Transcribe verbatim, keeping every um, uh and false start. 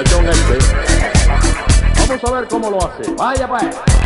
muchachón este. Vamos a ver cómo lo hace. Vaya pues.